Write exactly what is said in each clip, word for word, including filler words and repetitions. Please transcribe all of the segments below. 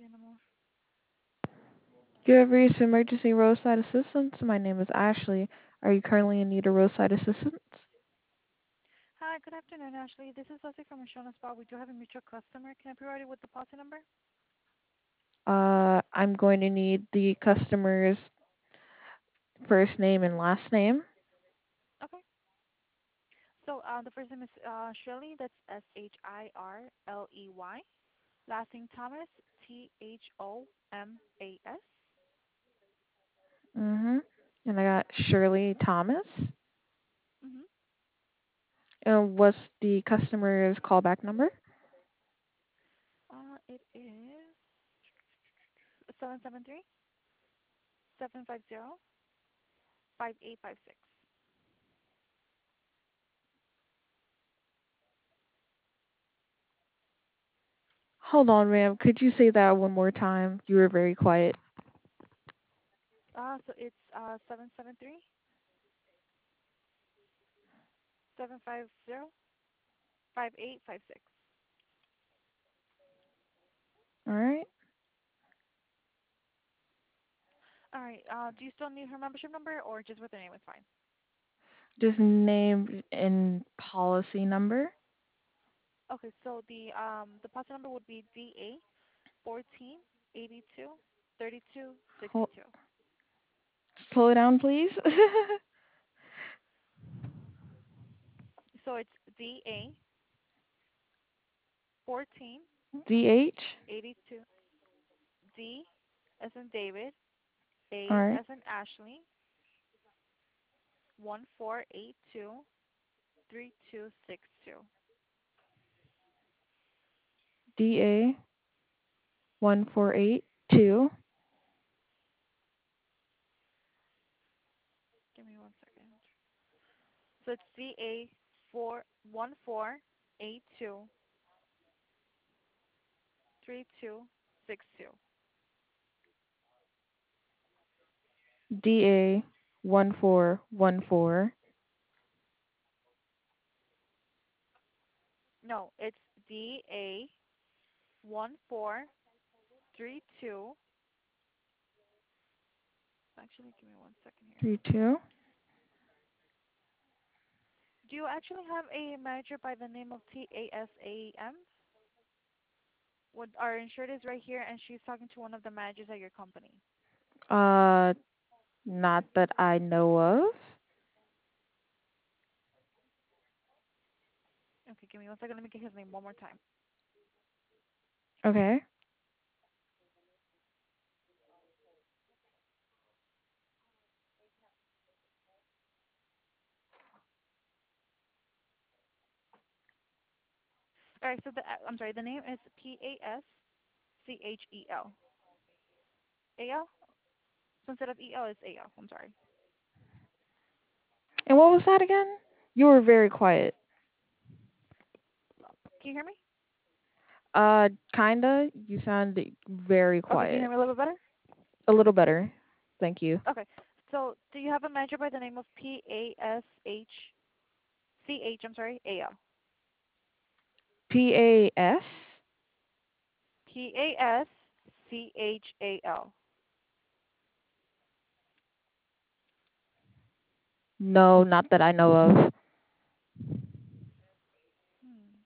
bien, amor. You have reached emergency roadside assistance. My name is Ashley. Are you currently in need of roadside assistance? Hi, good afternoon, Ashley. This is Leslie from Insurance Spa. We do have a mutual customer. Can I provide you with the policy number? Uh, I'm going to need the customer's first name and last name. Okay. So uh, the first name is uh, Shirley. That's S H I R L E Y. Last name Thomas. T H O M A S. Mm-hmm. And I got Shirley Thomas. Mm-hmm. And what's the customer's callback number? Uh, it is seven seven three seven five zero five eight five six. Hold on, ma'am. Could you say that one more time? You were very quiet. Uh, so it's uh seven seven three seven five zero five eight five six. All right. All right. Uh, do you still need her membership number or just with her name is fine? Just name and policy number. Okay, so the um the policy number would be D A fourteen eighty two thirty two sixty Hold, two. slow down, please. So it's D A fourteen D H. eighty two D as in David, All A right. as in Ashley, one four eight two three two six two. D A one four eight two. Give me one second. So it's D A four one four eight two three two six two. D A one four one four. No, it's D A one four three two. Actually, give me one second here. Three two. Do you actually have a manager by the name of T A S A M? What our insured is right here, and she's talking to one of the managers at your company. Uh, not that I know of. Okay, give me one second. Let me get his name one more time. Okay. All right, so the uh, I'm sorry, the name is P A S C H E L. A L? So instead of E L, it's A L. I'm sorry. And what was that again? You were very quiet. Can you hear me? Uh, kinda. You sound very Okay, can you quiet. hear me a little bit better? A little better. Thank you. Okay, so do you have a manager by the name of P A S H C H, I'm sorry, A L? P A S? P A S C H A L. No, not that I know of. Hmm.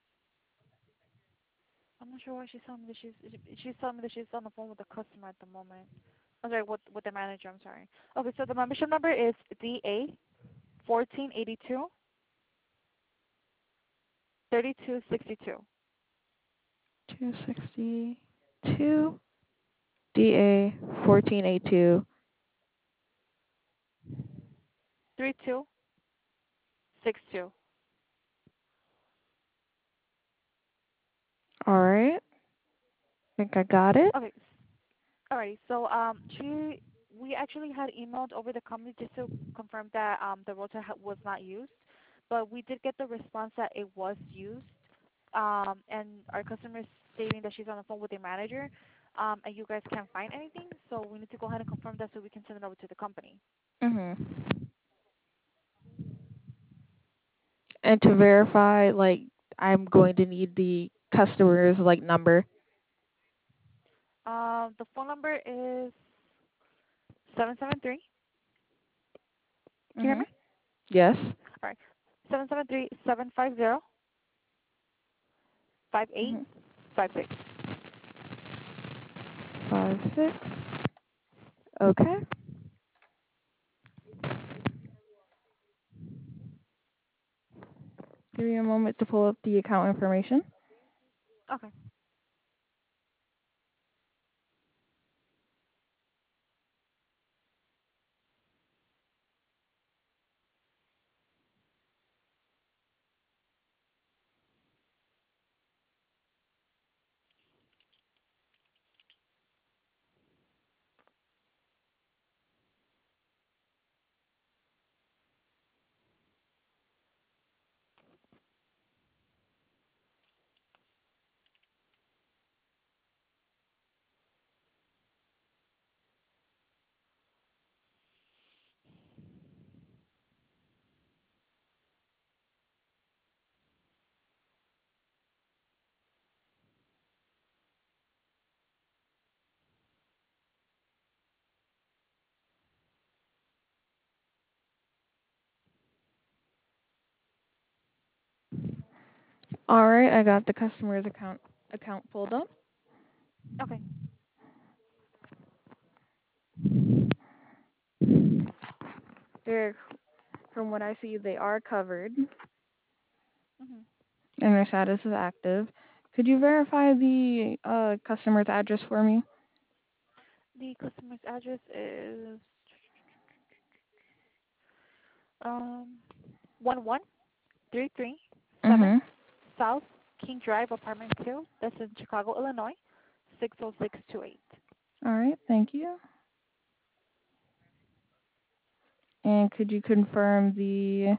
I'm not sure why she's telling me that she's she's telling me that she's on the phone with the customer at the moment. I'm sorry, with with the manager. I'm sorry. Okay, so the membership number is D A fourteen eighty two thirty two sixty two two sixty-two. D A fourteen eighty-two. three two six two. All right. Think I got it. Okay, alrighty. So um, she we actually had emailed over the company just to confirm that um the rotor ha- was not used, but we did get the response that it was used. Um, and our customer is stating that she's on the phone with a manager, um, and you guys can't find anything. So we need to go ahead and confirm that so we can send it over to the company. Mm-hmm. And to verify, like, I'm going to need the customer's like number. Um, the phone number is seven seven three. Can you hear Mhm. me? Yes. All right. Seven seven three seven five zero five eight Mhm. five six. Five six. Okay. Give me a moment to pull up the account information. Okay. All right, I got the customer's account account pulled up. Okay. They're, from what I see, they are covered Mhm. and their status is active. Could you verify the uh, customer's address for me? The customer's address is um one one three three seven Mhm. South King Drive, apartment two. That's in Chicago, Illinois, six oh six two eight. All right, thank you. And could you confirm the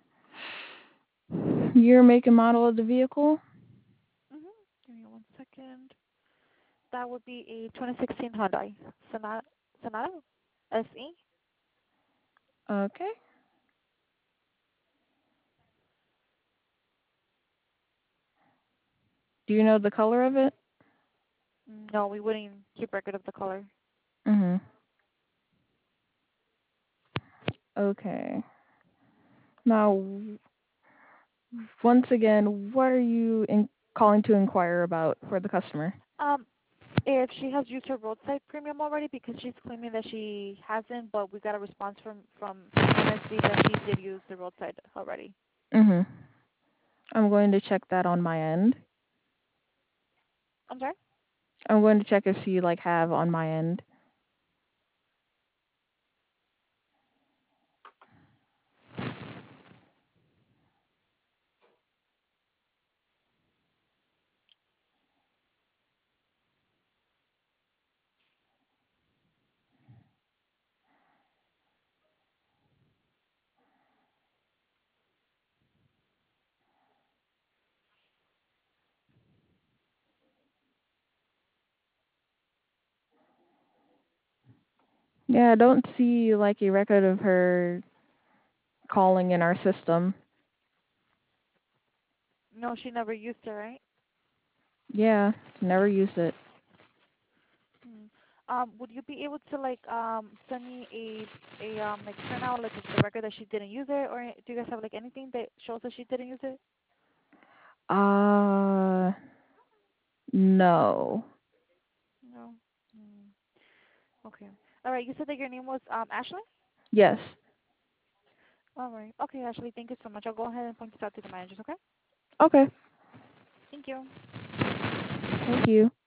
year, make, and model of the vehicle? Mhm. Give me one second. That would be a twenty sixteen Hyundai Sonata, Sonata S E. Okay. Do you know the color of it? No, we wouldn't keep record of the color. Mhm. Okay. Now, once again, what are you in calling to inquire about for the customer? Um, if she has used her roadside premium already, because she's claiming that she hasn't, but we got a response from from M S D that she did use the roadside already. Mhm. I'm going to check that on my end. I'm sorry. I'm going to check if she like have on my end. Yeah, I don't see like a record of her calling in our system. No, she never used it, right? Yeah, never used it. Hmm. Um, would you be able to like um send me a a um like printout like of the record that she didn't use it, or do you guys have like anything that shows that she didn't use it? Uh, no. No. Hmm. Okay. All right. You said that your name was um Ashley. Yes. All right. Okay, Ashley. Thank you so much. I'll go ahead and point this out to the managers. Okay. Okay. Thank you. Thank you.